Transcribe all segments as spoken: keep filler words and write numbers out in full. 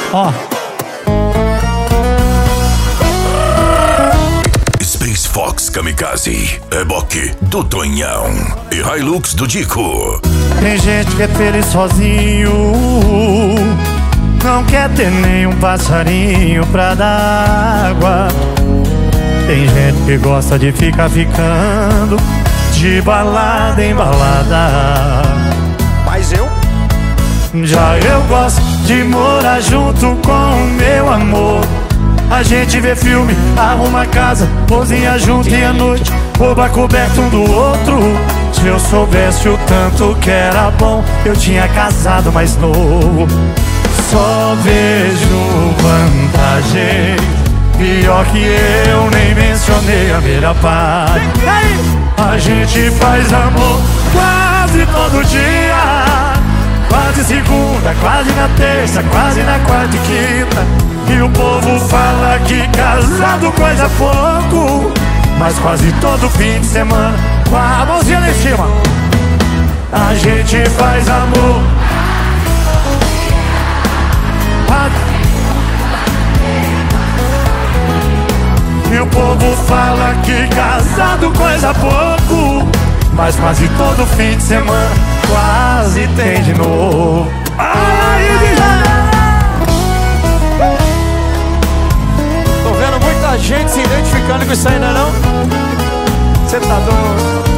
Ó. Space Fox Kamikaze, reboque do Tonhão e Hilux do Dico. Tem gente que é feliz sozinho, não quer ter nenhum passarinho pra dar água. Tem gente que gosta de ficar ficando de balada em balada. Mas eu? Já eu gosto de morar junto com o meu amor. A gente vê filme, arruma casa, cozinha junto e à noite rouba coberto um do outro. Se eu soubesse o tanto que era bom, eu tinha casado mais novo. Só vejo vantagem, pior que eu nem mencionei a melhor parte. A gente faz amor quase todo dia, quase segunda, quase na terça, quase na quarta e quinta. E o povo fala que casado coisa pouco, mas quase todo fim de semana, com a mãozinha lá em cima, a gente faz amor. E o povo fala que casado coisa pouco, mas quase todo fim de semana quase tem de novo. Ai, tô vendo muita gente se identificando com isso ainda não? Cê tá doido?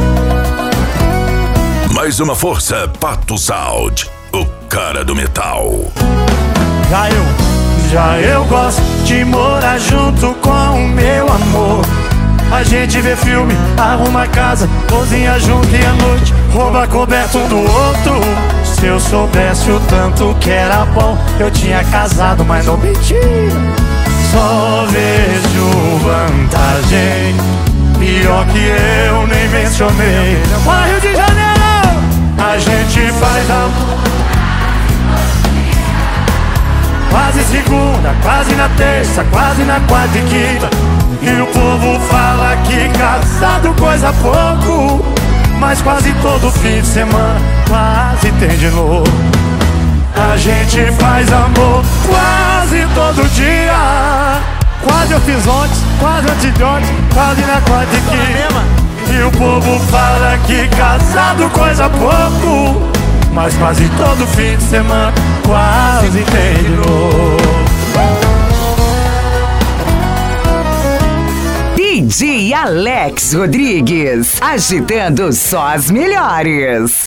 Mais uma força, Pato Sound, o cara do metal. Já eu, já eu gosto de morar junto com o meu amor. A gente vê filme, arruma casa, cozinha junto e à noite rouba coberto um do outro. Se eu soubesse o tanto que era bom, eu tinha casado, mas não mentira. Só vejo vantagem, pior que eu nem mencionei. Mas Rio de Janeiro, a gente faz amor quase segunda, quase na terça, quase na quarta e quinta. E o povo fala que casado coisa pouco, mas quase todo fim de semana quase tem de novo. A gente faz amor quase todo dia, quase eu fiz ontem, quase antes de ontem, quase na quarta e quinta. E o povo fala que casado coisa pouco, mas quase todo fim de semana quase tem de novo. D J Alex Rodrigues, agitando só as melhores.